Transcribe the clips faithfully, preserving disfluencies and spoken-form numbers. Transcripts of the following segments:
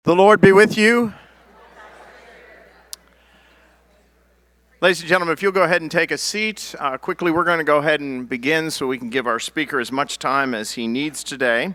The Lord be with you. Ladies and gentlemen, if you'll go ahead and take a seat. Uh, quickly, we're going to go ahead and begin so we can give our speaker as much time as he needs today.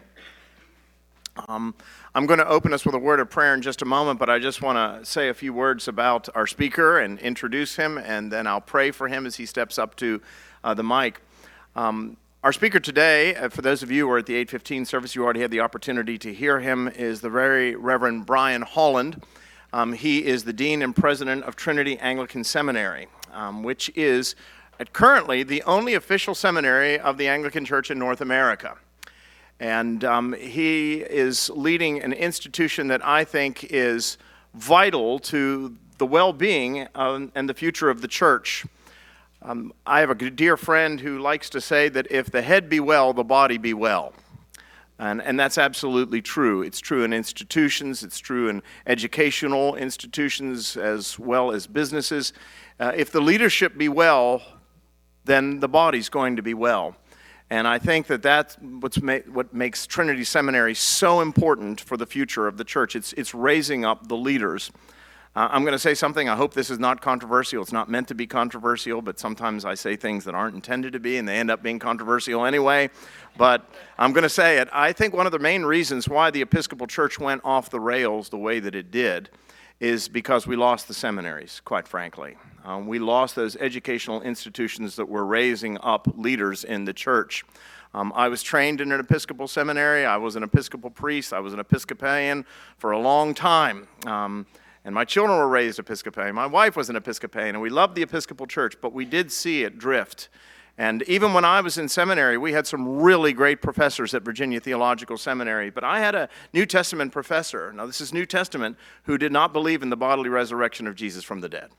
Um, I'm going to open us with a word of prayer in just a moment, but I just want to say a few words about our speaker and introduce him, and then I'll pray for him as he steps up to uh, the mic. Um, Our speaker today, uh, for those of you who are at the eight fifteen service, you already had the opportunity to hear him, is the very Reverend Brian Holland. Um, he is the Dean and President of Trinity Anglican Seminary, um, which is at currently the only official seminary of the Anglican Church in North America. And um, he is leading an institution that I think is vital to the well-being um, and the future of the church. Um, I have a dear friend who likes to say that if the head be well, the body be well. And, and that's absolutely true. It's true in institutions, it's true in educational institutions as well as businesses. Uh, if the leadership be well, then the body's going to be well. And I think that that's what's ma- what makes Trinity Seminary so important for the future of the church. It's, it's raising up the leaders. Uh, I'm going to say something. I hope this is not controversial. It's not meant to be controversial, but sometimes I say things that aren't intended to be, and they end up being controversial anyway. But I'm going to say it. I think one of the main reasons why the Episcopal Church went off the rails the way that it did is because we lost the seminaries, quite frankly. Um, we lost those educational institutions that were raising up leaders in the church. Um, I was trained in an Episcopal seminary. I was an Episcopal priest. I was an Episcopalian for a long time. Um, And my children were raised Episcopalian. My wife was an Episcopalian, and we loved the Episcopal Church, but we did see it drift. And even when I was in seminary, we had some really great professors at Virginia Theological Seminary. But I had a New Testament professor, now this is New Testament, who did not believe in the bodily resurrection of Jesus from the dead.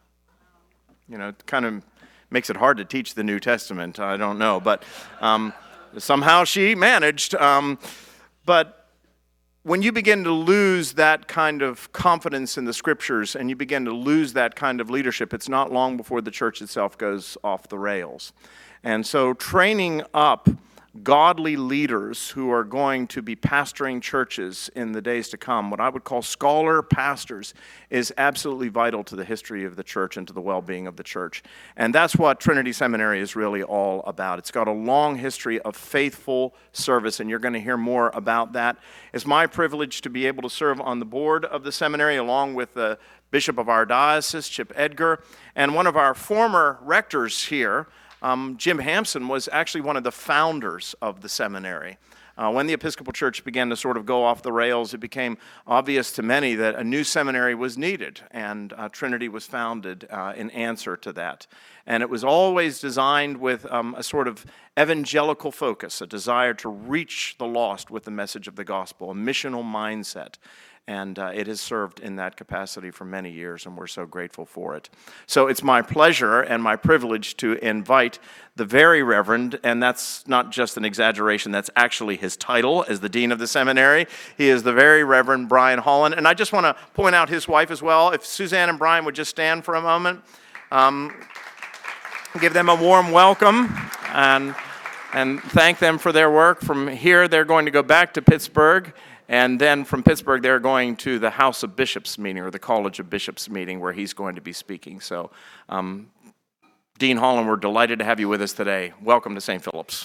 You know, it kind of makes it hard to teach the New Testament, I don't know. But um, somehow she managed. Um, but When you begin to lose that kind of confidence in the Scriptures and you begin to lose that kind of leadership, it's not long before the church itself goes off the rails. And so training up godly leaders who are going to be pastoring churches in the days to come, what I would call scholar pastors, is absolutely vital to the history of the church and to the well-being of the church. And that's what Trinity Seminary is really all about. It's got a long history of faithful service, and you're going to hear more about that. It's my privilege to be able to serve on the board of the seminary along with the bishop of our diocese, Chip Edgar, and one of our former rectors here, Um, Jim Hampson, was actually one of the founders of the seminary. Uh, when the Episcopal Church began to sort of go off the rails, it became obvious to many that a new seminary was needed, and uh, Trinity was founded uh, in answer to that. And it was always designed with um, a sort of evangelical focus, a desire to reach the lost with the message of the gospel, a missional mindset. And uh, it has served in that capacity for many years, and we're so grateful for it. So it's my pleasure and my privilege to invite the very Reverend, and that's not just an exaggeration, that's actually his title as the Dean of the Seminary. He is the very Reverend Brian Holland. And I just want to point out his wife as well. If Suzanne and Brian would just stand for a moment. Um, give them a warm welcome. And, and thank them for their work. From here, they're going to go back to Pittsburgh. And then from Pittsburgh, they're going to the House of Bishops meeting, or the College of Bishops meeting, where he's going to be speaking. So, um, Dean Holland, we're delighted to have you with us today. Welcome to Saint Philip's.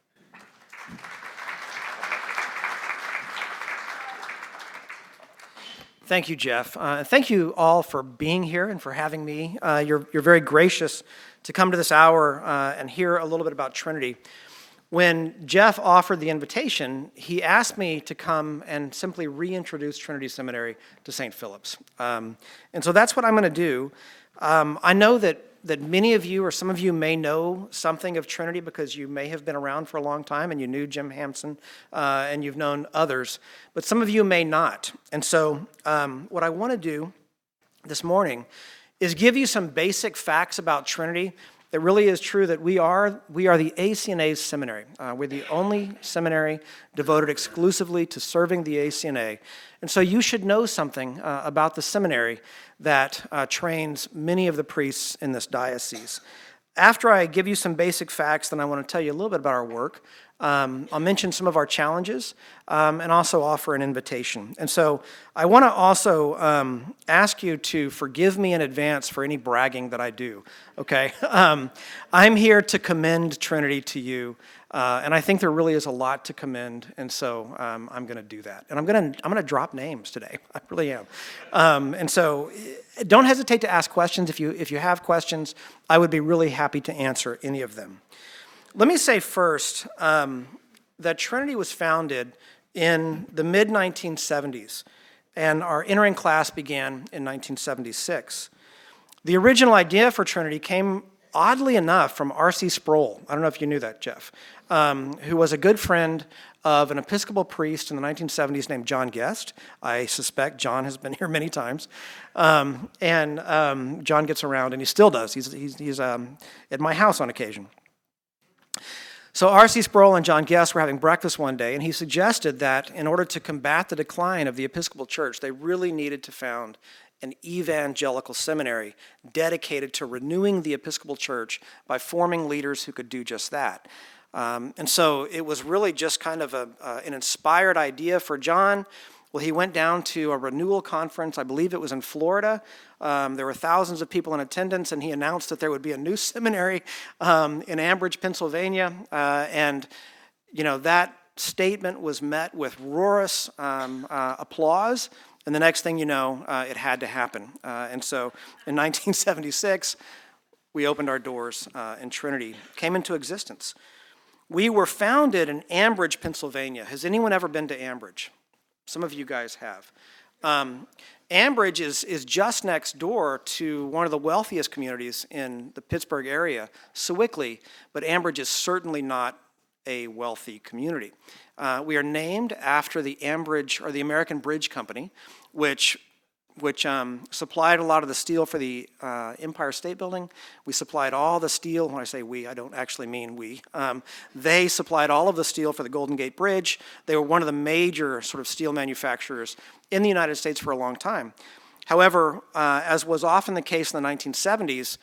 Thank you, Jeff. Uh, thank you all for being here and for having me. Uh, you're, you're very gracious to come to this hour uh, and hear a little bit about Trinity. When Jeff offered the invitation, he asked me to come and simply reintroduce Trinity Seminary to Saint Philip's. Um, and so that's what I'm going to do. Um, I know that, that many of you, or some of you, may know something of Trinity because you may have been around for a long time and you knew Jim Hampson uh, and you've known others, but some of you may not. And so um, what I want to do this morning is give you some basic facts about Trinity. It really is true that we are we are the A C N A's seminary. Uh, we're the only seminary devoted exclusively to serving the A C N A. And so you should know something uh, about the seminary that uh, trains many of the priests in this diocese. After I give you some basic facts, then I want to tell you a little bit about our work. Um, I'll mention some of our challenges um, and also offer an invitation. And so I want to also um, ask you to forgive me in advance for any bragging that I do, okay? Um, I'm here to commend Trinity to you, uh, and I think there really is a lot to commend, and so um, I'm going to do that. And I'm going to I'm going to drop names today. I really am. Um, and so don't hesitate to ask questions. If you if you have questions, I would be really happy to answer any of them. Let me say first um, that Trinity was founded in the mid nineteen seventies, and our entering class began in nineteen seventy-six. The original idea for Trinity came, oddly enough, from R C Sproul. I don't know if you knew that, Jeff, um, who was a good friend of an Episcopal priest in the nineteen seventies named John Guest. I suspect John has been here many times. Um, and um, John gets around, and he still does. He's, he's, he's um, at my house on occasion. So R C Sproul and John Guest were having breakfast one day, and he suggested that in order to combat the decline of the Episcopal Church, they really needed to found an evangelical seminary dedicated to renewing the Episcopal Church by forming leaders who could do just that. Um, and so it was really just kind of a, uh, an inspired idea for John. Well, he went down to a renewal conference, I believe it was in Florida. Um, there were thousands of people in attendance, and he announced that there would be a new seminary um, in Ambridge, Pennsylvania. Uh, and, you know, that statement was met with roarous um, uh, applause. And the next thing you know, uh, it had to happen. Uh, and so in nineteen seventy-six, we opened our doors, uh, and Trinity came into existence. We were founded in Ambridge, Pennsylvania. Has anyone ever been to Ambridge? Some of you guys have. Um, Ambridge is, is just next door to one of the wealthiest communities in the Pittsburgh area, Sewickley, but Ambridge is certainly not a wealthy community. Uh, we are named after the Ambridge, or the American Bridge Company, which which um, supplied a lot of the steel for the uh, Empire State Building. We supplied all the steel. When I say we, I don't actually mean we. Um, they supplied all of the steel for the Golden Gate Bridge. They were one of the major sort of steel manufacturers in the United States for a long time. However, uh, as was often the case in the nineteen seventies,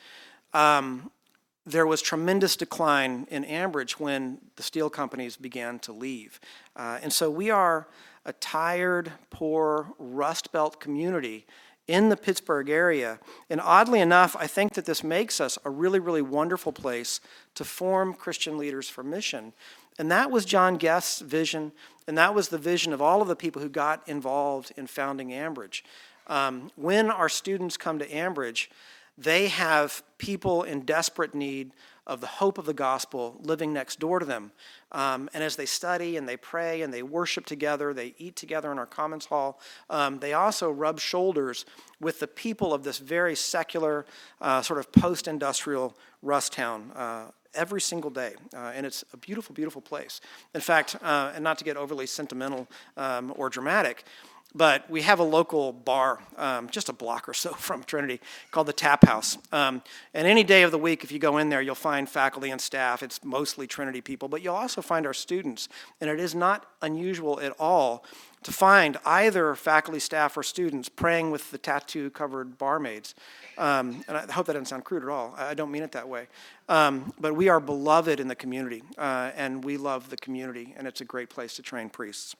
um, there was tremendous decline in Ambridge when the steel companies began to leave. Uh, and so we are a tired, poor, Rust Belt community in the Pittsburgh area. And oddly enough, I think that this makes us a really, really wonderful place to form Christian leaders for mission. And that was John Guest's vision, and that was the vision of all of the people who got involved in founding Ambridge. Um, when our students come to Ambridge, they have people in desperate need of the hope of the gospel living next door to them. Um, and as they study and they pray and they worship together, they eat together in our Commons Hall, um, they also rub shoulders with the people of this very secular, uh, sort of post-industrial Rust town uh, every single day. Uh, and it's a beautiful, beautiful place. In fact, uh, and not to get overly sentimental um, or dramatic, but we have a local bar, um, just a block or so from Trinity, called the Tap House. Um, and any day of the week, if you go in there, you'll find faculty and staff. It's mostly Trinity people, but you'll also find our students. And it is not unusual at all to find either faculty, staff, or students praying with the tattoo-covered barmaids. Um, and I hope that doesn't sound crude at all. I don't mean it that way. Um, but we are beloved in the community, uh, and we love the community, and it's a great place to train priests.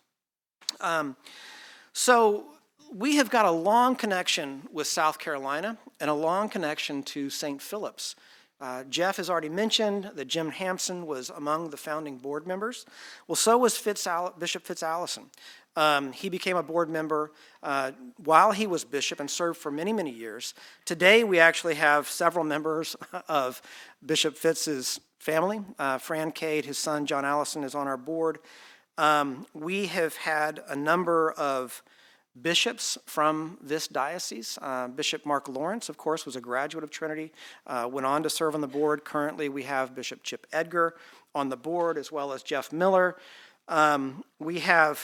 Um, So we have got a long connection with South Carolina and a long connection to Saint Philip's. Uh, Jeff has already mentioned that Jim Hampson was among the founding board members. Well, so was Fitz Al- Bishop Fitz Allison. Um, he became a board member uh, while he was bishop and served for many, many years. Today, we actually have several members of Bishop Fitz's family. Uh, Fran Cade, his son John Allison, is on our board. Um, we have had a number of bishops from this diocese. Uh, Bishop Mark Lawrence, of course, was a graduate of Trinity, uh, went on to serve on the board. Currently, we have Bishop Chip Edgar on the board, as well as Jeff Miller. Um, we have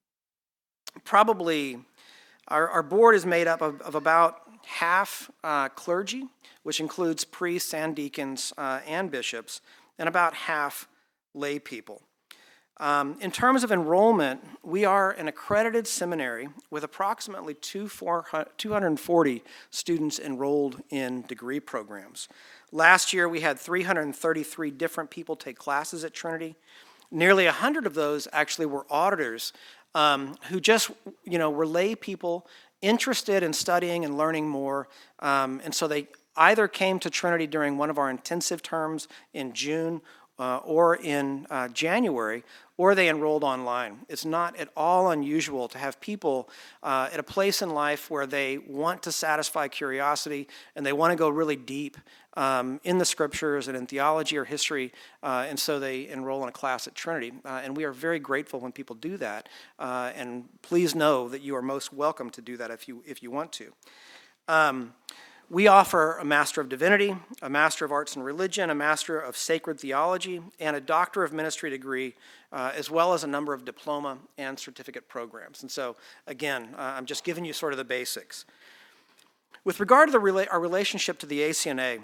probably, our, our board is made up of, of about half uh, clergy, which includes priests and deacons uh, and bishops, and about half lay people. Um, in terms of enrollment, we are an accredited seminary with approximately two hundred forty students enrolled in degree programs. Last year, we had three hundred thirty-three different people take classes at Trinity. Nearly one hundred of those actually were auditors um, who just, you know, were lay people interested in studying and learning more. Um, and so they either came to Trinity during one of our intensive terms in June uh, or in uh, January, or they enrolled online. It's not at all unusual to have people uh, at a place in life where they want to satisfy curiosity and they want to go really deep um, in the scriptures and in theology or history, uh, and so they enroll in a class at Trinity. Uh, and we are very grateful when people do that, uh, and please know that you are most welcome to do that if you, if you want to. Um, We offer a Master of Divinity, a Master of Arts and Religion, a Master of Sacred Theology, and a Doctor of Ministry degree, uh, as well as a number of diploma and certificate programs. And so, again, uh, I'm just giving you sort of the basics. With regard to the rela- our relationship to the A C N A,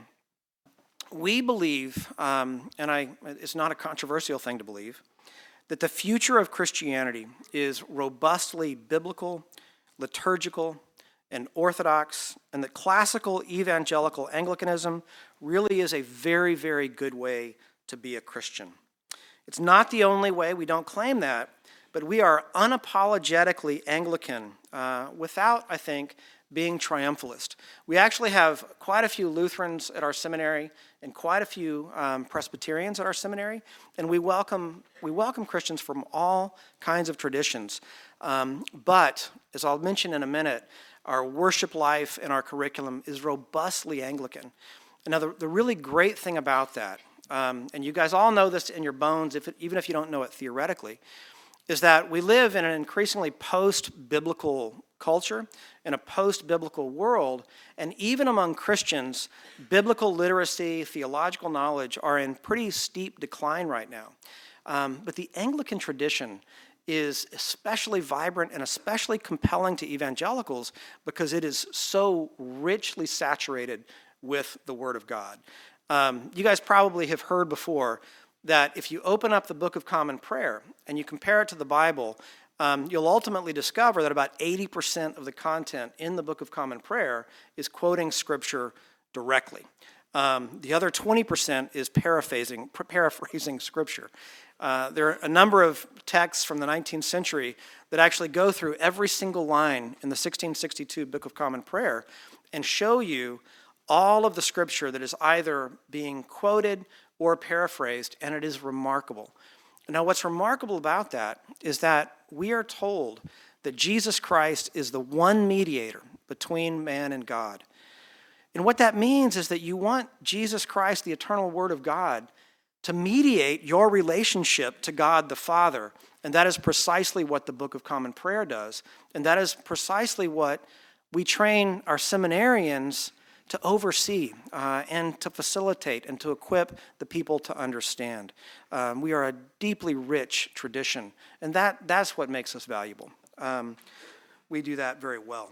we believe, um, and I, it's not a controversial thing to believe, that the future of Christianity is robustly biblical, liturgical, and orthodox, and that classical evangelical Anglicanism really is a very, very good way to be a Christian. It's not the only way, we don't claim that, but we are unapologetically Anglican uh, without, I think, being triumphalist. We actually have quite a few Lutherans at our seminary and quite a few um, Presbyterians at our seminary, and we welcome, we welcome Christians from all kinds of traditions. Um, but, as I'll mention in a minute, our worship life and our curriculum is robustly Anglican. And now, the, the really great thing about that, um, and you guys all know this in your bones, if it, even if you don't know it theoretically, is that we live in an increasingly post-biblical culture, in a post-biblical world, and even among Christians, biblical literacy, theological knowledge are in pretty steep decline right now. Um, but the Anglican tradition is especially vibrant and especially compelling to evangelicals because it is so richly saturated with the Word of God. Um, you guys probably have heard before that if you open up the Book of Common Prayer and you compare it to the Bible, um, you'll ultimately discover that about eighty percent of the content in the Book of Common Prayer is quoting Scripture directly. Um, the other twenty percent is paraphrasing, paraphrasing Scripture. Uh, there are a number of texts from the nineteenth century that actually go through every single line in the sixteen sixty-two Book of Common Prayer and show you all of the Scripture that is either being quoted or paraphrased, and it is remarkable. Now, what's remarkable about that is that we are told that Jesus Christ is the one mediator between man and God. And what that means is that you want Jesus Christ, the eternal Word of God, to mediate your relationship to God the Father. And that is precisely what the Book of Common Prayer does. And that is precisely what we train our seminarians to oversee uh, and to facilitate and to equip the people to understand. Um, we are a deeply rich tradition, and that, that's what makes us valuable. Um, we do that very well.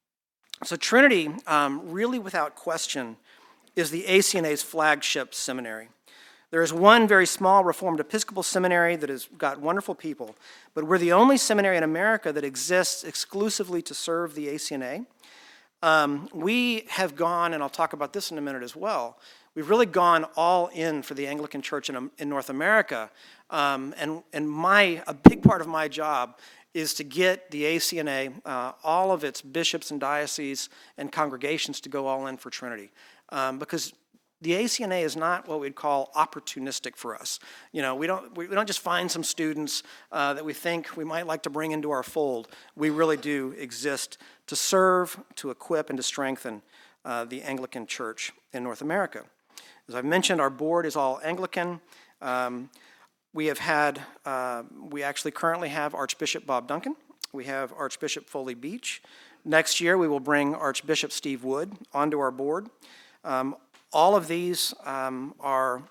So Trinity, um, really without question, is the A C N A's flagship seminary. There is one very small Reformed Episcopal seminary that has got wonderful people, but we're the only seminary in America that exists exclusively to serve the A C N A. Um, we have gone, and I'll talk about this in a minute as well, we've really gone all in for the Anglican Church in, in North America, um, and, and my, a big part of my job is to get the A C N A, uh, all of its bishops and dioceses and congregations to go all in for Trinity. Um, because the A C N A is not what we'd call opportunistic for us. You know, we don't, we don't just find some students uh, that we think we might like to bring into our fold. We really do exist to serve, to equip, and to strengthen uh, the Anglican Church in North America. As I've mentioned, our board is all Anglican. Um, we have had, uh, we actually currently have Archbishop Bob Duncan. We have Archbishop Foley Beach. Next year, we will bring Archbishop Steve Wood onto our board. Um, all of these um, are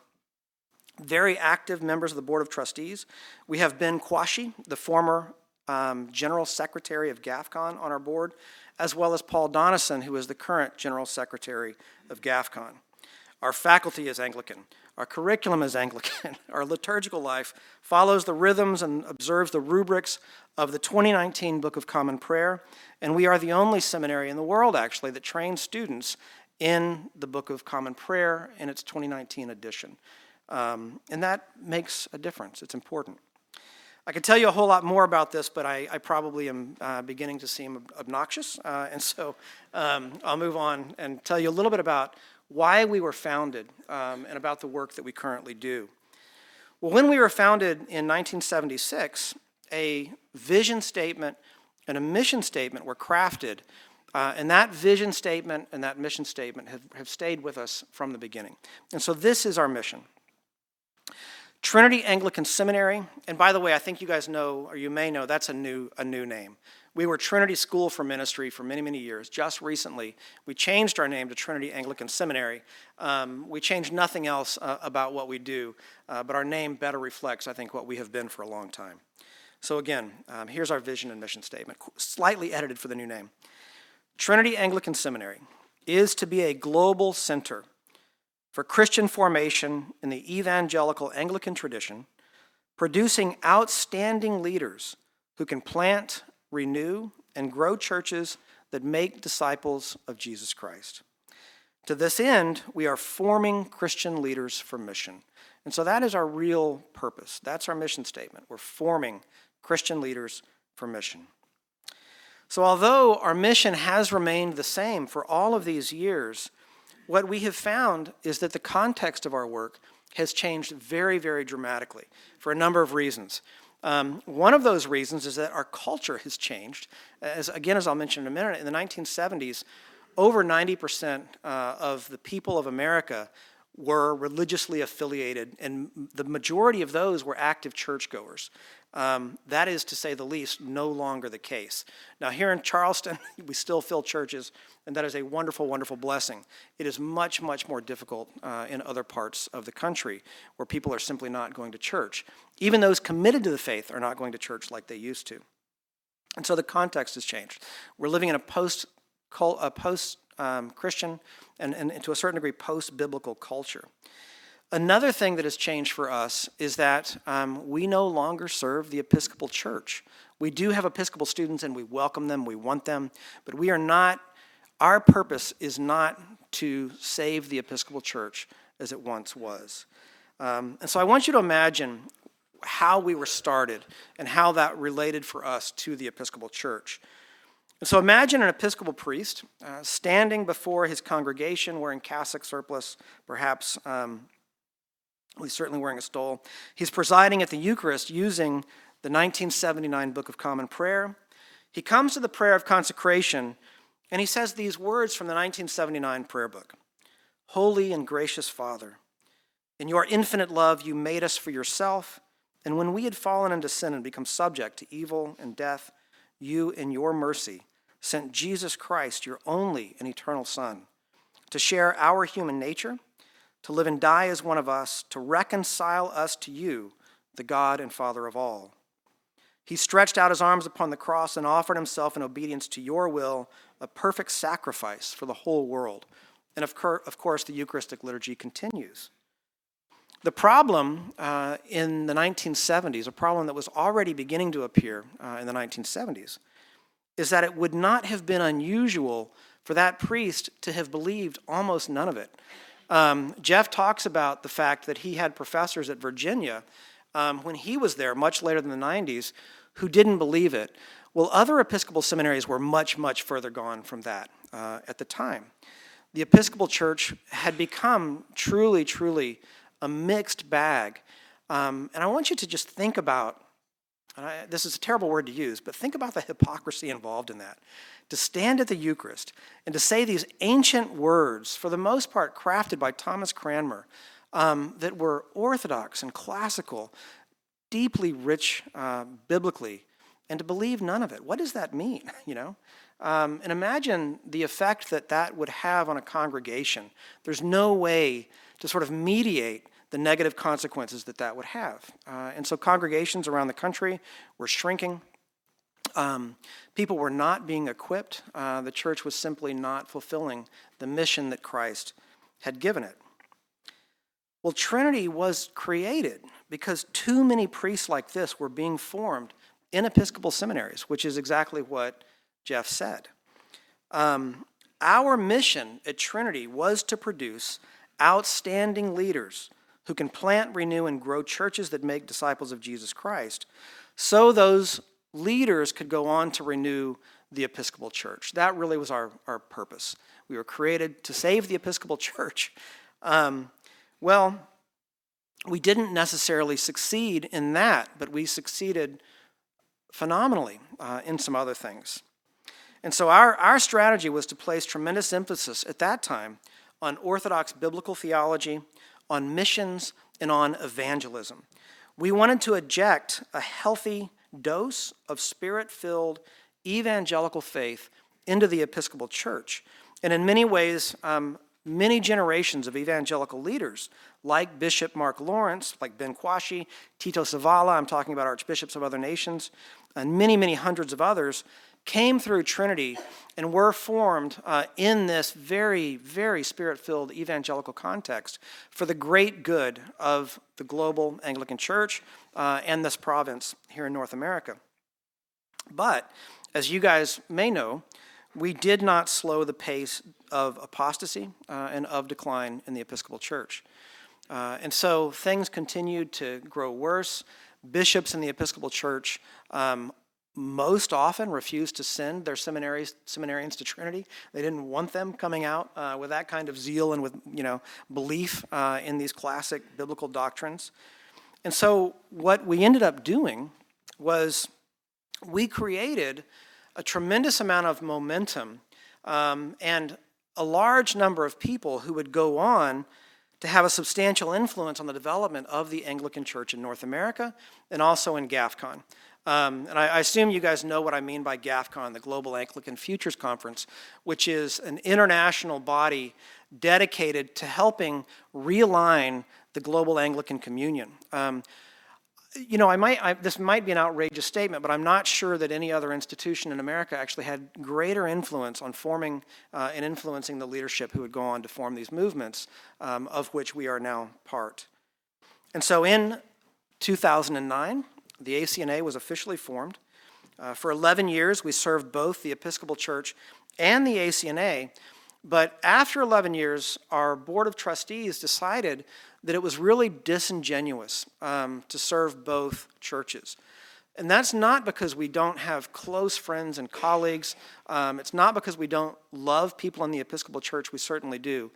very active members of the Board of Trustees. We have Ben Quashie, the former um, General Secretary of GAFCON, on our board, as well as Paul Donison, who is the current General Secretary of GAFCON. Our faculty is Anglican. Our curriculum is Anglican. Our liturgical life follows the rhythms and observes the rubrics of the twenty nineteen Book of Common Prayer, and we are the only seminary in the world, actually, that trains students in the Book of Common Prayer in its twenty nineteen edition. Um, and that makes a difference. It's important. I could tell you a whole lot more about this, but I, I probably am uh, beginning to seem obnoxious. Uh, and so um, I'll move on and tell you a little bit about why we were founded um, and about the work that we currently do. Well, when we were founded in nineteen seventy-six, a vision statement and a mission statement were crafted. Uh, and that vision statement and that mission statement have, have stayed with us from the beginning. And so this is our mission. Trinity Anglican Seminary, and by the way, I think you guys know, or you may know, that's a new, a new name. We were Trinity School for Ministry for many, many years. Just recently, we changed our name to Trinity Anglican Seminary. Um, we changed nothing else uh, about what we do, uh, but our name better reflects, I think, what we have been for a long time. So again, um, here's our vision and mission statement, slightly edited for the new name. Trinity Anglican Seminary is to be a global center for Christian formation in the evangelical Anglican tradition, producing outstanding leaders who can plant, renew, and grow churches that make disciples of Jesus Christ. To this end, we are forming Christian leaders for mission. And so that is our real purpose. That's our mission statement. We're forming Christian leaders for mission. So although our mission has remained the same for all of these years, what we have found is that the context of our work has changed very, very dramatically for a number of reasons. Um, one of those reasons is that our culture has changed. As, again, as I'll mention in a minute, in the nineteen seventies, over ninety percent uh, of the people of America were religiously affiliated, and the majority of those were active churchgoers. Um, that is, to say the least, no longer the case. Now, here in Charleston, we still fill churches, and that is a wonderful, wonderful blessing. It is much, much more difficult uh, in other parts of the country where people are simply not going to church. Even those committed to the faith are not going to church like they used to. And so the context has changed. We're living in a post, a post um, Christian and, and to a certain degree post-biblical culture. Another thing that has changed for us is that um, we no longer serve the Episcopal Church. We do have Episcopal students and we welcome them, we want them, but we are not, our purpose is not to save the Episcopal Church as it once was. Um, and so I want you to imagine how we were started and how that related for us to the Episcopal Church. And so imagine an Episcopal priest uh, standing before his congregation wearing cassock surplice, perhaps um, he's certainly wearing a stole. He's presiding at the Eucharist using the nineteen seventy-nine Book of Common Prayer. He comes to the prayer of consecration, and he says these words from the nineteen seventy-nine prayer book. Holy and gracious Father, in your infinite love you made us for yourself, and when we had fallen into sin and become subject to evil and death, you in your mercy sent Jesus Christ, your only and eternal Son, to share our human nature, to live and die as one of us, to reconcile us to you, the God and Father of all. He stretched out his arms upon the cross and offered himself in obedience to your will, a perfect sacrifice for the whole world. And of, cur- of course, the Eucharistic liturgy continues. The problem uh, in the nineteen seventies, a problem that was already beginning to appear uh, in the nineteen seventies, is that it would not have been unusual for that priest to have believed almost none of it. Um, Jeff talks about the fact that he had professors at Virginia um, when he was there, much later than the nineties, who didn't believe it. Well, other Episcopal seminaries were much, much further gone from that uh, at the time. The Episcopal Church had become truly, truly a mixed bag. Um, and I want you to just think about, and I, this is a terrible word to use, but think about the hypocrisy involved in that. To stand at the Eucharist and to say these ancient words, for the most part crafted by Thomas Cranmer, um, that were orthodox and classical, deeply rich uh, biblically, and to believe none of it. What does that mean, you know? Um, and imagine the effect that that would have on a congregation. There's no way to sort of mediate the negative consequences that that would have. Uh, and so congregations around the country were shrinking. Um, people were not being equipped. Uh, the church was simply not fulfilling the mission that Christ had given it. Well, Trinity was created because too many priests like this were being formed in Episcopal seminaries, which is exactly what Jeff said. Um, our mission at Trinity was to produce outstanding leaders who can plant, renew, and grow churches that make disciples of Jesus Christ, so those leaders could go on to renew the Episcopal Church. That really was our, our purpose. We were created to save the Episcopal Church. Um, well, we didn't necessarily succeed in that, but we succeeded phenomenally uh, in some other things. And so our, our strategy was to place tremendous emphasis at that time on Orthodox biblical theology, on missions, and on evangelism. We wanted to eject a healthy dose of spirit-filled evangelical faith into the Episcopal Church. And in many ways, um, many generations of evangelical leaders, like Bishop Mark Lawrence, like Ben Kwashi, Tito Savala, I'm talking about archbishops of other nations, and many, many hundreds of others, came through Trinity and were formed uh, in this very, very spirit-filled evangelical context for the great good of the global Anglican Church uh, and this province here in North America. But, as you guys may know, we did not slow the pace of apostasy uh, and of decline in the Episcopal Church. Uh, and so things continued to grow worse. Bishops in the Episcopal Church um, most often refused to send their seminaries, seminarians to Trinity. They didn't want them coming out uh, with that kind of zeal and with, you know, belief uh, in these classic biblical doctrines. And so what we ended up doing was we created a tremendous amount of momentum um, and a large number of people who would go on to have a substantial influence on the development of the Anglican Church in North America and also in GAFCON. Um, and I, I assume you guys know what I mean by GAFCON, the Global Anglican Futures Conference, which is an international body dedicated to helping realign the global Anglican communion. Um, you know, I might, I, this might be an outrageous statement, but I'm not sure that any other institution in America actually had greater influence on forming uh, and influencing the leadership who would go on to form these movements, um, of which we are now part. And so in two thousand nine, the A C N A was officially formed. Uh, for eleven years, we served both the Episcopal Church and the A C N A, but after eleven years, our Board of Trustees decided that it was really disingenuous um, to serve both churches. And that's not because we don't have close friends and colleagues. Um, it's not because we don't love people in the Episcopal Church. We certainly do.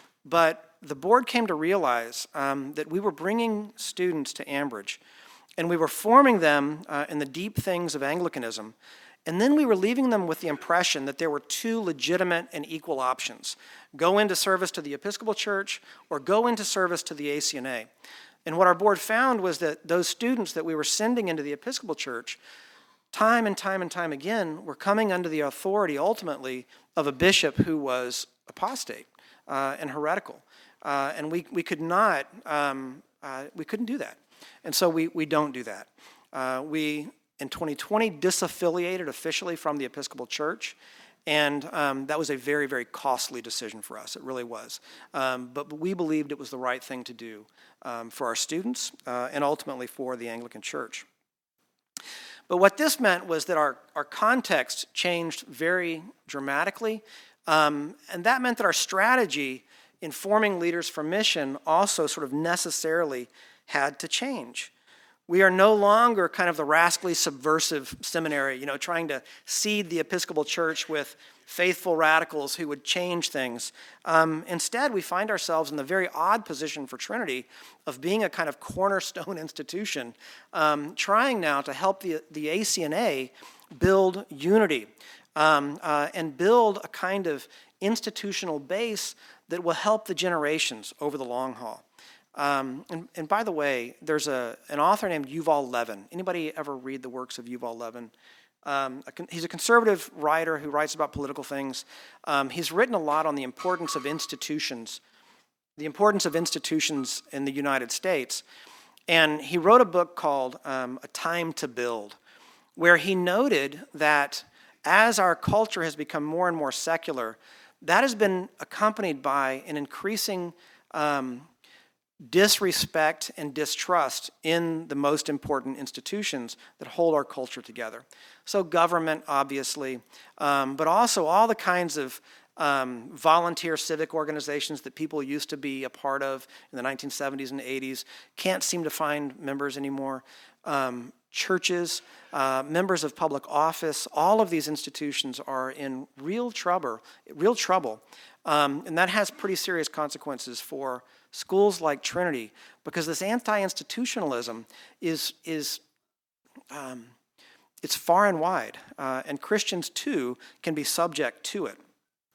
But the board came to realize um, that we were bringing students to Ambridge, and we were forming them uh, in the deep things of Anglicanism. And then we were leaving them with the impression that there were two legitimate and equal options: go into service to the Episcopal Church or go into service to the A C N A. And what our board found was that those students that we were sending into the Episcopal Church, time and time and time again, were coming under the authority, ultimately, of a bishop who was apostate uh, and heretical. Uh, and we, we could not, um, uh, we couldn't do that. And so we, we don't do that. Uh, we... In twenty twenty, disaffiliated officially from the Episcopal Church, and um, that was a very, very costly decision for us. It really was. Um, but we believed it was the right thing to do um, for our students uh, and ultimately for the Anglican Church. But what this meant was that our, our context changed very dramatically, um, and that meant that our strategy in forming leaders for mission also sort of necessarily had to change. We are no longer kind of the rascally subversive seminary, you know, trying to seed the Episcopal Church with faithful radicals who would change things. Um, instead, we find ourselves in the very odd position for Trinity of being a kind of cornerstone institution, um, trying now to help the, the A C N A build unity um, uh, and build a kind of institutional base that will help the generations over the long haul. Um, and, and by the way, there's a, an author named Yuval Levin. Anybody ever read the works of Yuval Levin? Um, a, he's a conservative writer who writes about political things. Um, he's written a lot on the importance of institutions, the importance of institutions in the United States. And he wrote a book called um, A Time to Build, where he noted that as our culture has become more and more secular, that has been accompanied by an increasing um, disrespect and distrust in the most important institutions that hold our culture together. So government, obviously, um, but also all the kinds of um, volunteer civic organizations that people used to be a part of in the nineteen seventies and eighties can't seem to find members anymore. Um, churches, uh, members of public office, all of these institutions are in real trouble, real trouble. Um, and that has pretty serious consequences for schools like Trinity, because this anti-institutionalism is, is um, it's far and wide, uh, and Christians too can be subject to it.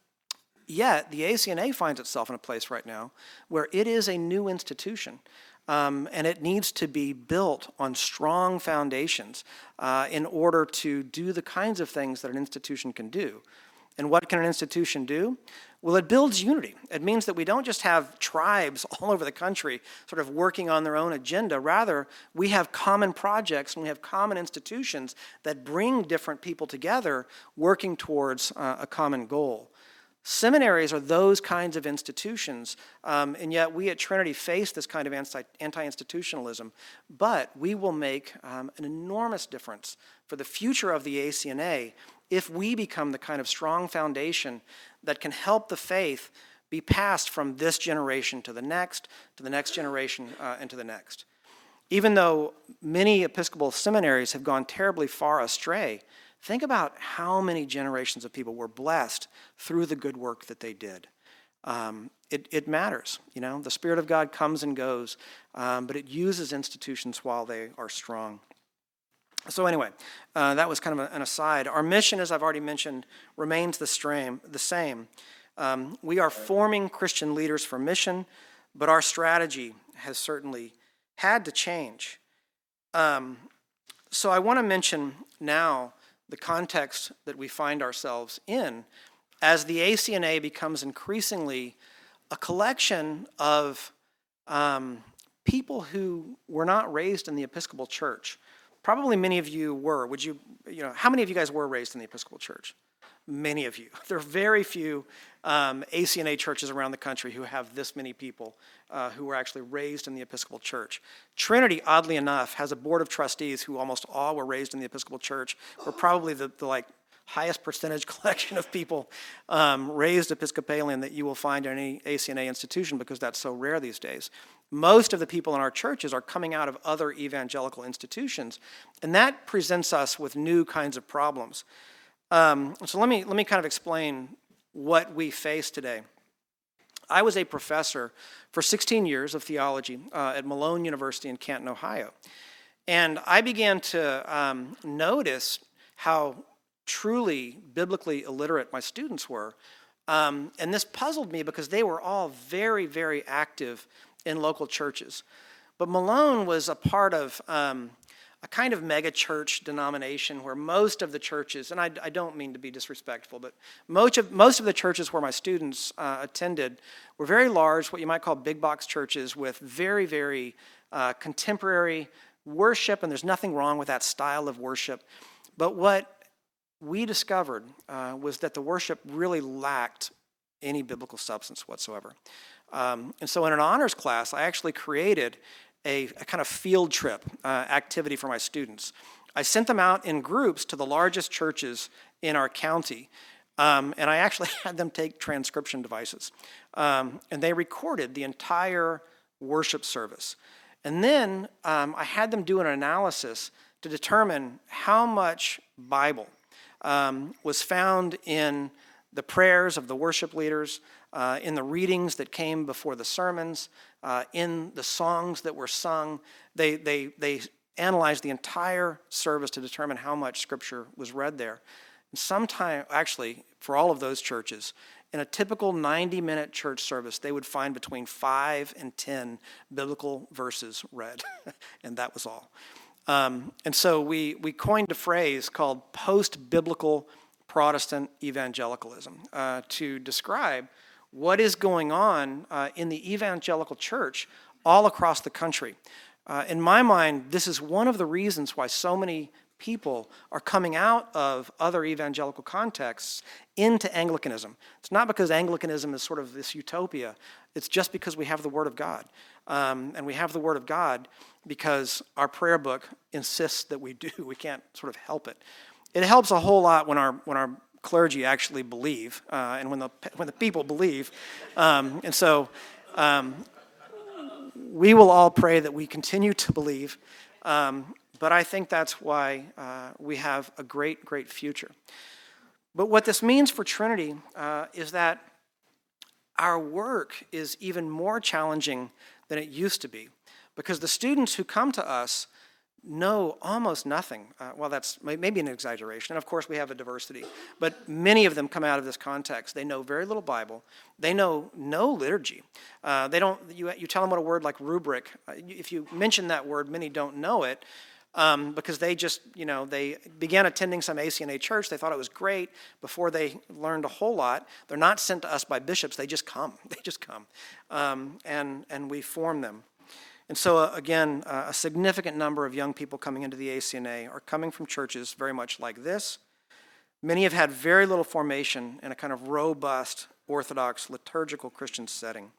Yet, the A C N A finds itself in a place right now where it is a new institution, um, and it needs to be built on strong foundations uh, in order to do the kinds of things that an institution can do. And what can an institution do? Well, it builds unity. It means that we don't just have tribes all over the country sort of working on their own agenda. Rather, we have common projects and we have common institutions that bring different people together working towards uh, a common goal. Seminaries are those kinds of institutions, um, and yet we at Trinity face this kind of anti-institutionalism, but we will make um, an enormous difference for the future of the A C N A if we become the kind of strong foundation that can help the faith be passed from this generation to the next, to the next generation, uh, and to the next. Even though many Episcopal seminaries have gone terribly far astray, think about how many generations of people were blessed through the good work that they did. Um, it, it matters, you know. The Spirit of God comes and goes, um, but it uses institutions while they are strong. So anyway, uh, that was kind of an aside. Our mission, as I've already mentioned, remains the, stream, the same. Um, we are forming Christian leaders for mission, but our strategy has certainly had to change. Um, so I want to mention now the context that we find ourselves in as the A C N A becomes increasingly a collection of um, people who were not raised in the Episcopal Church. Probably many of you were. Would you, you know, how many of you guys were raised in the Episcopal Church? Many of you. There are very few um, A C N A churches around the country who have this many people uh, who were actually raised in the Episcopal Church. Trinity, oddly enough, has a board of trustees who almost all were raised in the Episcopal Church. We're probably the, the like highest percentage collection of people um, raised Episcopalian that you will find in any A C N A institution, because that's so rare these days. Most of the people in our churches are coming out of other evangelical institutions, and that presents us with new kinds of problems. Um, so let me let me kind of explain what we face today. I was a professor for sixteen years of theology uh, at Malone University in Canton, Ohio. And I began to um, notice how truly biblically illiterate my students were. Um, and this puzzled me because they were all very, very active in local churches. But Malone was a part of um, a kind of mega church denomination where most of the churches, and I, I don't mean to be disrespectful, but most of, most of the churches where my students uh, attended were very large, what you might call big box churches with very, very uh, contemporary worship, and there's nothing wrong with that style of worship. But what we discovered uh, was that the worship really lacked any biblical substance whatsoever. Um, and so in an honors class, I actually created A, a kind of field trip uh, activity for my students. I sent them out in groups to the largest churches in our county, um, and I actually had them take transcription devices. Um, and they recorded the entire worship service. And then um, I had them do an analysis to determine how much Bible um, was found in the prayers of the worship leaders, uh, in the readings that came before the sermons, uh, in the songs that were sung. They, they, they analyzed the entire service to determine how much Scripture was read there. And sometime, actually, for all of those churches, in a typical ninety-minute church service, they would find between five and ten biblical verses read, and that was all. Um, and so we, we coined a phrase called post-biblical Protestant evangelicalism uh, to describe what is going on uh, in the evangelical church all across the country. Uh, in my mind, this is one of the reasons why so many people are coming out of other evangelical contexts into Anglicanism. It's not because Anglicanism is sort of this utopia. It's just because we have the Word of God. Um, and we have the Word of God because our prayer book insists that we do. We can't sort of help it. It helps a whole lot when our when our clergy actually believe, uh, and when the when the people believe, um, and so um, we will all pray that we continue to believe. Um, but I think that's why uh, we have a great, great future. But what this means for Trinity uh, is that our work is even more challenging than it used to be, because the students who come to us know almost nothing. Uh, well, that's maybe an exaggeration. And of course, we have a diversity. But many of them come out of this context. They know very little Bible. They know no liturgy. Uh, they don't. You, you tell them what a word like rubric. Uh, if you mention that word, many don't know it um, because they just, you know, they began attending some A C N A church. They thought it was great before they learned a whole lot. They're not sent to us by bishops. They just come. They just come, um, and and we form them. And so, uh, again, uh, a significant number of young people coming into the A C N A are coming from churches very much like this. Many have had very little formation in a kind of robust, orthodox, liturgical Christian setting.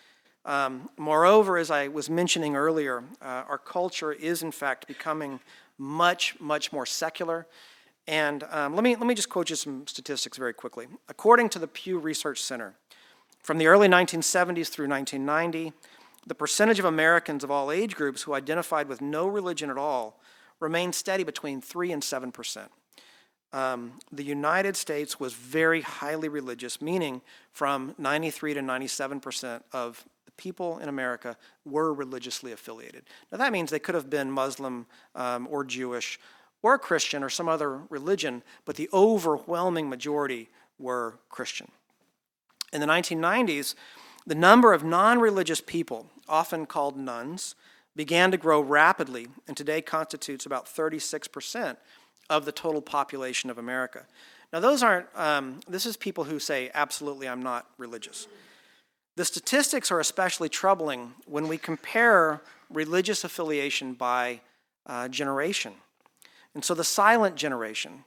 Um, moreover, as I was mentioning earlier, uh, our culture is, in fact, becoming much, much more secular. And um, let me, let me just quote you some statistics very quickly. According to the Pew Research Center, from the early nineteen seventies through nineteen ninety, the percentage of Americans of all age groups who identified with no religion at all remained steady between three and seven percent. Um, the United States was very highly religious, meaning from ninety-three to ninety-seven percent of the people in America were religiously affiliated. Now that means they could have been Muslim um, or Jewish or Christian or some other religion, but the overwhelming majority were Christian. In the nineteen nineties, the number of non-religious people, often called nuns, began to grow rapidly and today constitutes about thirty-six percent of the total population of America. Now those aren't, um, this is people who say, absolutely, I'm not religious. The statistics are especially troubling when we compare religious affiliation by uh, generation. And so the silent generation,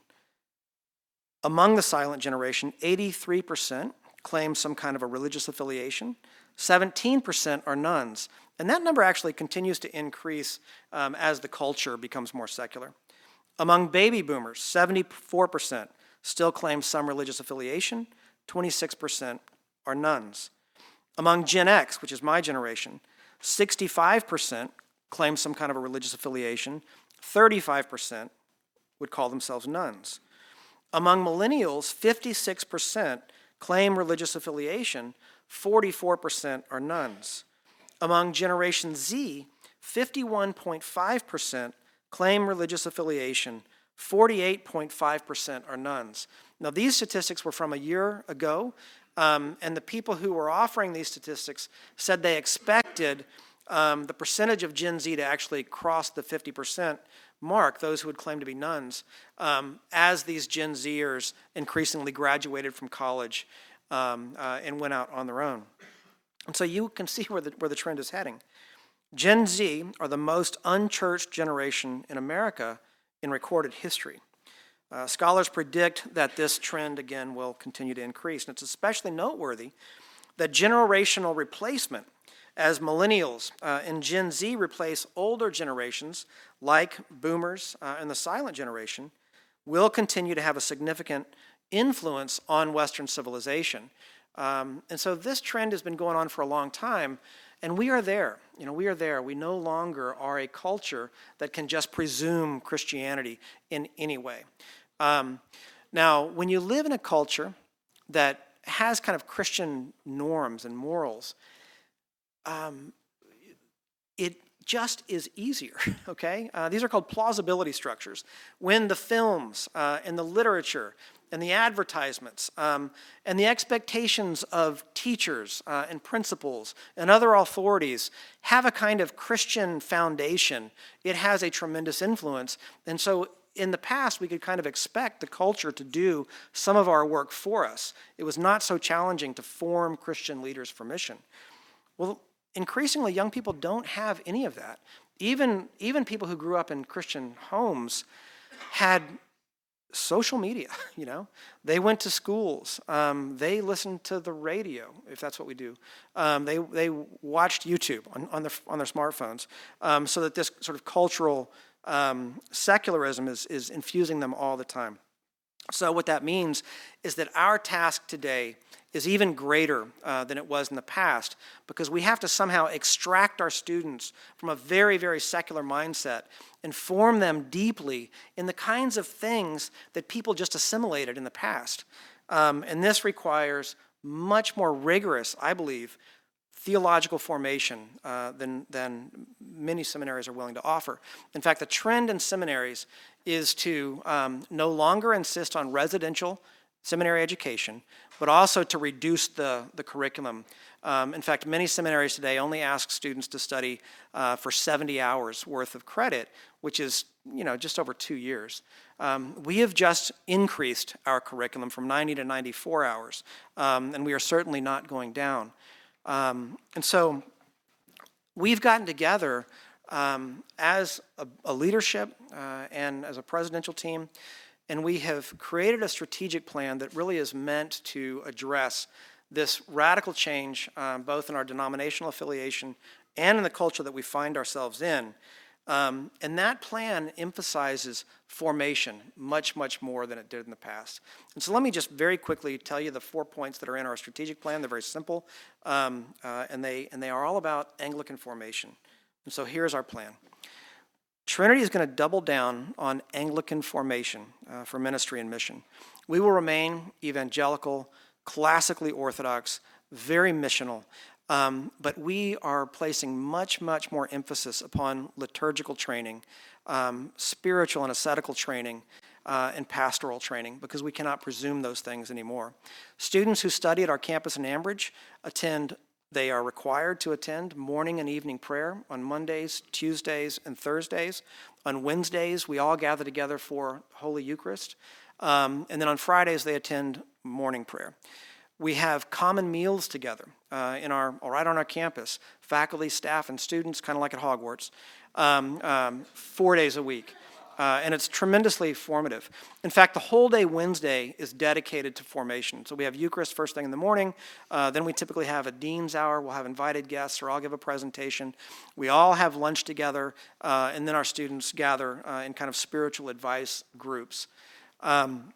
among the silent generation, eighty-three percent claim some kind of a religious affiliation, seventeen percent are nuns, and that number actually continues to increase um, as the culture becomes more secular. Among baby boomers, seventy-four percent still claim some religious affiliation, twenty-six percent are nuns. Among Gen X, which is my generation, sixty-five percent claim some kind of a religious affiliation, thirty-five percent would call themselves nuns. Among millennials, fifty-six percent claim religious affiliation, forty-four percent are nuns. Among Generation Z, fifty-one point five percent claim religious affiliation, forty-eight point five percent are nuns. Now, these statistics were from a year ago, um, and the people who were offering these statistics said they expected um, the percentage of Gen Z to actually cross the fifty percent mark, those who would claim to be nuns, um, as these Gen Zers increasingly graduated from college um, uh, and went out on their own. And so you can see where the, where the trend is heading. Gen Z are the most unchurched generation in America in recorded history. Uh, scholars predict that this trend, again, will continue to increase. And it's especially noteworthy that generational replacement, as millennials uh, and Gen Z replace older generations like boomers uh, and the silent generation, will continue to have a significant influence on Western civilization. Um, and so this trend has been going on for a long time, and we are there. You know, we are there. We no longer are a culture that can just presume Christianity in any way. Um, now, when you live in a culture that has kind of Christian norms and morals, um, it just is easier, okay? Uh, these are called plausibility structures. When the films uh, and the literature and the advertisements um, and the expectations of teachers uh, and principals and other authorities have a kind of Christian foundation, it has a tremendous influence. And so in the past, we could kind of expect the culture to do some of our work for us. It was not so challenging to form Christian leaders for mission. Well, increasingly, young people don't have any of that. Even, even people who grew up in Christian homes had social media, you know. They went to schools. Um, they listened to the radio, if that's what we do. Um, they, they watched YouTube on, on, their, on their smartphones, um, so that this sort of cultural um, secularism is, is infusing them all the time. So what that means is that our task today is even greater uh, than it was in the past, because we have to somehow extract our students from a very, very secular mindset and form them deeply in the kinds of things that people just assimilated in the past. Um, and this requires much more rigorous, I believe, theological formation uh, than, than many seminaries are willing to offer. In fact, the trend in seminaries is to um, no longer insist on residential seminary education, but also to reduce the, the curriculum. Um, in fact, many seminaries today only ask students to study uh, for seventy hours worth of credit, which is, you know, just over two years. Um, we have just increased our curriculum from ninety to ninety-four hours, um, and we are certainly not going down. Um, and so we've gotten together um, as a, a leadership uh, and as a presidential team, and we have created a strategic plan that really is meant to address this radical change, um, both in our denominational affiliation and in the culture that we find ourselves in. Um, and that plan emphasizes formation much, much more than it did in the past. And so let me just very quickly tell you the four points that are in our strategic plan. They're very simple, um, uh, and, they, and they are all about Anglican formation. And so here's our plan. Trinity is going to double down on Anglican formation uh, for ministry and mission. We will remain evangelical, classically orthodox, very missional, um, but we are placing much, much more emphasis upon liturgical training, um, spiritual and ascetical training, uh, and pastoral training, because we cannot presume those things anymore. Students who study at our campus in Ambridge attend They are required to attend morning and evening prayer on Mondays, Tuesdays, and Thursdays. On Wednesdays, we all gather together for Holy Eucharist. Um, and then on Fridays, they attend morning prayer. We have common meals together uh, in our, right on our campus, faculty, staff, and students, kind of like at Hogwarts, um, um, four days a week. Uh, and it's tremendously formative. In fact, the whole day Wednesday is dedicated to formation. So we have Eucharist first thing in the morning. Uh, then we typically have a dean's hour. We'll have invited guests, or I'll give a presentation. We all have lunch together, uh, and then our students gather uh, in kind of spiritual advice groups. Um,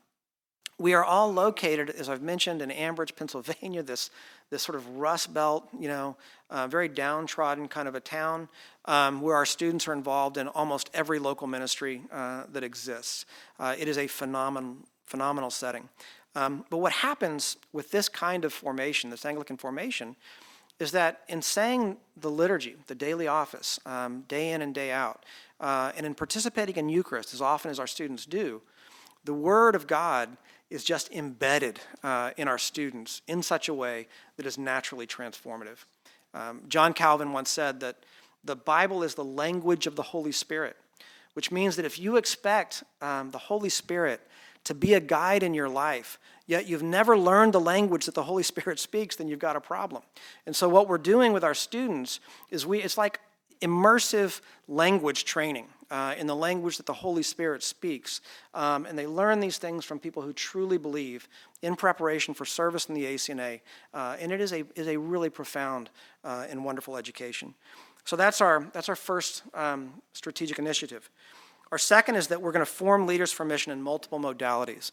we are all located, as I've mentioned, in Ambridge, Pennsylvania, this this sort of Rust Belt, you know, uh, very downtrodden kind of a town, um, where our students are involved in almost every local ministry uh, that exists. Uh, it is a phenomenal, phenomenal setting. Um, but what happens with this kind of formation, this Anglican formation, is that in saying the liturgy, the daily office, um, day in and day out, uh, and in participating in Eucharist as often as our students do, the Word of God is just embedded uh, in our students in such a way that is naturally transformative. Um, John Calvin once said that the Bible is the language of the Holy Spirit, which means that if you expect um, the Holy Spirit to be a guide in your life, yet you've never learned the language that the Holy Spirit speaks, then you've got a problem. And so what we're doing with our students is we it's like immersive language training uh, in the language that the Holy Spirit speaks. Um, and they learn these things from people who truly believe in preparation for service in the A C N A. Uh, and it is a, is a really profound uh, and wonderful education. So that's our, that's our first um, strategic initiative. Our second is that we're going to form leaders for mission in multiple modalities.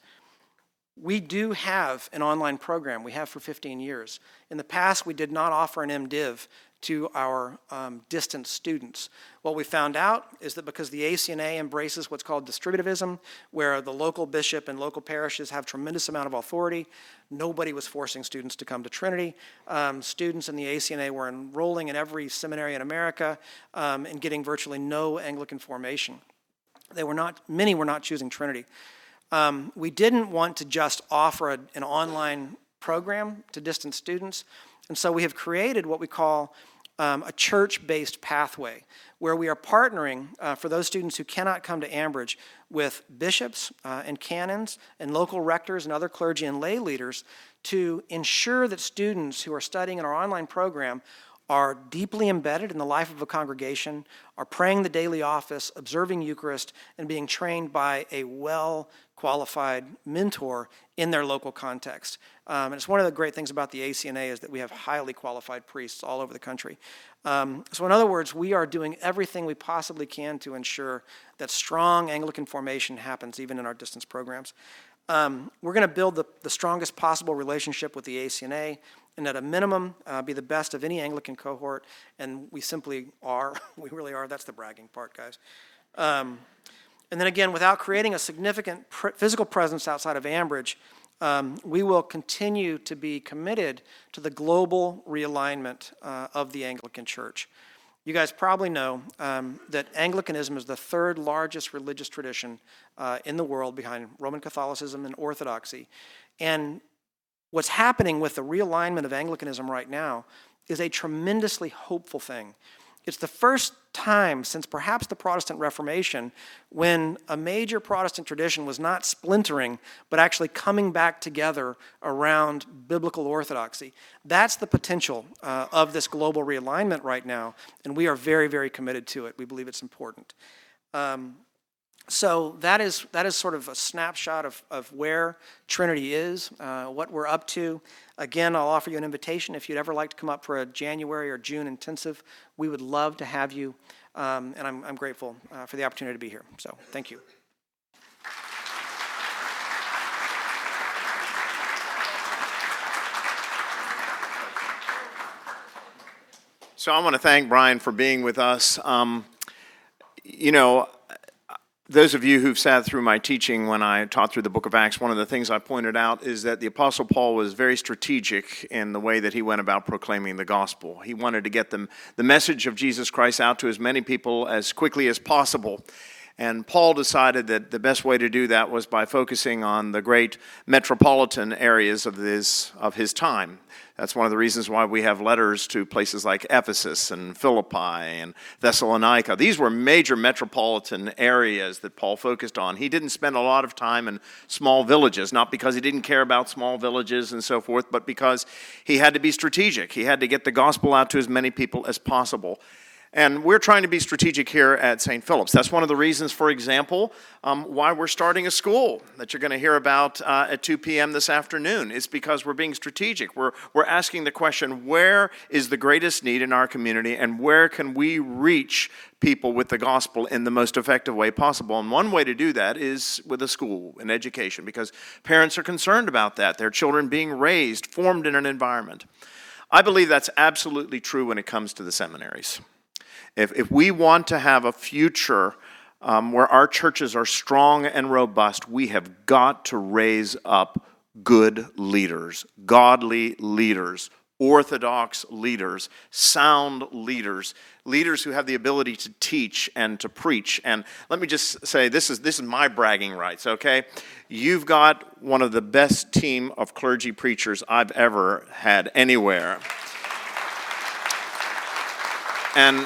We do have an online program. We have for fifteen years. In the past, we did not offer an MDiv to our um, distant students. What we found out is that because the A C N A embraces what's called distributivism, where the local bishop and local parishes have tremendous amount of authority, nobody was forcing students to come to Trinity. Um, students in the A C N A were enrolling in every seminary in America um, and getting virtually no Anglican formation. They were not, many were not choosing Trinity. Um, we didn't want to just offer a, an online program to distant students, and so we have created what we call um, a church-based pathway, where we are partnering uh, for those students who cannot come to Ambridge with bishops uh, and canons and local rectors and other clergy and lay leaders to ensure that students who are studying in our online program are deeply embedded in the life of a congregation, are praying the daily office, observing Eucharist, and being trained by a well-qualified mentor in their local context. Um, and it's one of the great things about the A C N A is that we have highly qualified priests all over the country. Um, so in other words, we are doing everything we possibly can to ensure that strong Anglican formation happens even in our distance programs. Um, we're going to build the, the strongest possible relationship with the A C N A, and at a minimum, uh, be the best of any Anglican cohort, and we simply are. We really are. That's the bragging part, guys. Um, and then again, without creating a significant pr- physical presence outside of Ambridge, um, we will continue to be committed to the global realignment uh, of the Anglican Church. You guys probably know um, that Anglicanism is the third largest religious tradition uh, in the world behind Roman Catholicism and Orthodoxy. And what's happening with the realignment of Anglicanism right now is a tremendously hopeful thing. It's the first time since perhaps the Protestant Reformation when a major Protestant tradition was not splintering, but actually coming back together around biblical orthodoxy. That's the potential uh, of this global realignment right now, and we are very, very committed to it. We believe it's important. Um, So that is that is sort of a snapshot of, of where Trinity is, uh, what we're up to. Again, I'll offer you an invitation. If you'd ever like to come up for a January or June intensive, we would love to have you, um, and I'm, I'm grateful uh, for the opportunity to be here. So thank you. So I want to thank Brian for being with us. Um, you know, those of you who've sat through my teaching when I taught through the book of Acts, one of the things I pointed out is that the Apostle Paul was very strategic in the way that he went about proclaiming the gospel. He wanted to get them, the message of Jesus Christ out to as many people as quickly as possible. And Paul decided that the best way to do that was by focusing on the great metropolitan areas of his, of his time. That's one of the reasons why we have letters to places like Ephesus and Philippi and Thessalonica. These were major metropolitan areas that Paul focused on. He didn't spend a lot of time in small villages, not because he didn't care about small villages and so forth, but because he had to be strategic. He had to get the gospel out to as many people as possible. And we're trying to be strategic here at Saint Philip's. That's one of the reasons, for example, um, why we're starting a school that you're going to hear about uh, at two p.m. this afternoon. It's because we're being strategic. We're, we're asking the question, where is the greatest need in our community, and where can we reach people with the gospel in the most effective way possible? And one way to do that is with a school, an education, because parents are concerned about that, their children being raised, formed in an environment. I believe that's absolutely true when it comes to the seminaries. If, if we want to have a future um, where our churches are strong and robust, we have got to raise up good leaders, godly leaders, orthodox leaders, sound leaders, leaders who have the ability to teach and to preach. And let me just say, this is this is my bragging rights, okay? You've got one of the best team of clergy preachers I've ever had anywhere. And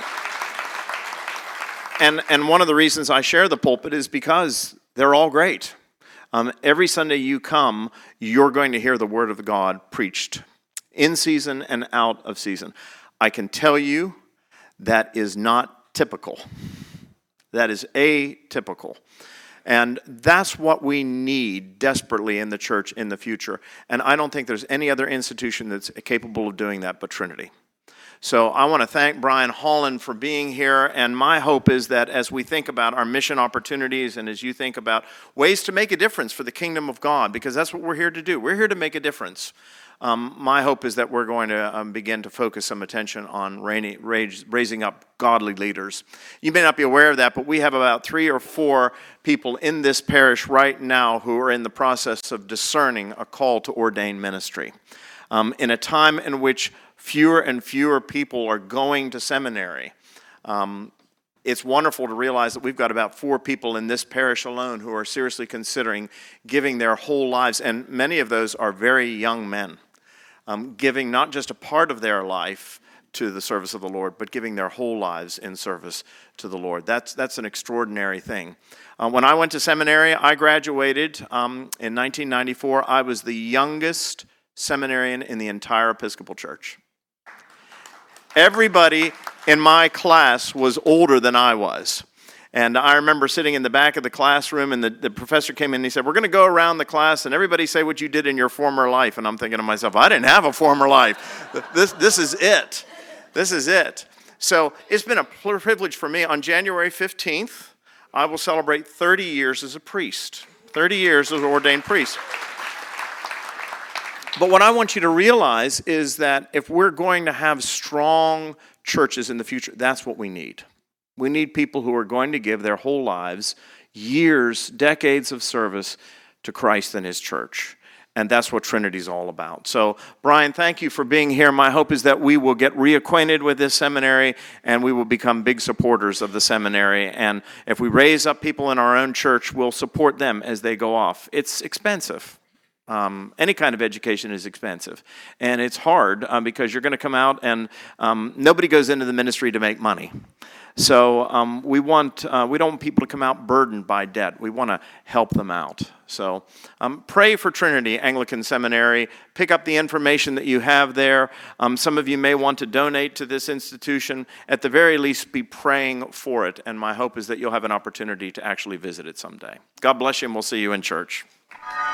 And and one of the reasons I share the pulpit is because they're all great. Um, every Sunday you come, you're going to hear the word of God preached in season and out of season. I can tell you that is not typical. That is atypical. And that's what we need desperately in the church in the future. And I don't think there's any other institution that's capable of doing that but Trinity. So I want to thank Brian Holland for being here, and my hope is that as we think about our mission opportunities and as you think about ways to make a difference for the kingdom of God, because that's what we're here to do. We're here to make a difference. Um, my hope is that we're going to um, begin to focus some attention on rainy, raise, raising up godly leaders. You may not be aware of that, but we have about three or four people in this parish right now who are in the process of discerning a call to ordain ministry. Um, in a time in which fewer and fewer people are going to seminary, um, it's wonderful to realize that we've got about four people in this parish alone who are seriously considering giving their whole lives, and many of those are very young men, um, giving not just a part of their life to the service of the Lord, but giving their whole lives in service to the Lord. That's that's an extraordinary thing. Uh, when I went to seminary, I graduated um, in nineteen ninety-four. I was the youngest seminarian in the entire Episcopal Church. Everybody in my class was older than I was. And I remember sitting in the back of the classroom, and the, the professor came in and he said, we're going to go around the class, and everybody say what you did in your former life. And I'm thinking to myself, I didn't have a former life. This, this is it. This is it. So it's been a privilege for me. On January fifteenth, I will celebrate thirty years as a priest. thirty years as an ordained priest. But what I want you to realize is that if we're going to have strong churches in the future, that's what we need. We need people who are going to give their whole lives, years, decades of service to Christ and His church. And that's what Trinity's all about. So, Brian, thank you for being here. My hope is that we will get reacquainted with this seminary and we will become big supporters of the seminary. And if we raise up people in our own church, we'll support them as they go off. It's expensive. Um, any kind of education is expensive. And it's hard um, because you're going to come out and um, nobody goes into the ministry to make money. So um, we want uh, we don't want people to come out burdened by debt. We want to help them out. So um, pray for Trinity Anglican Seminary. Pick up the information that you have there. Um, some of you may want to donate to this institution. At the very least, be praying for it. And my hope is that you'll have an opportunity to actually visit it someday. God bless you, and we'll see you in church.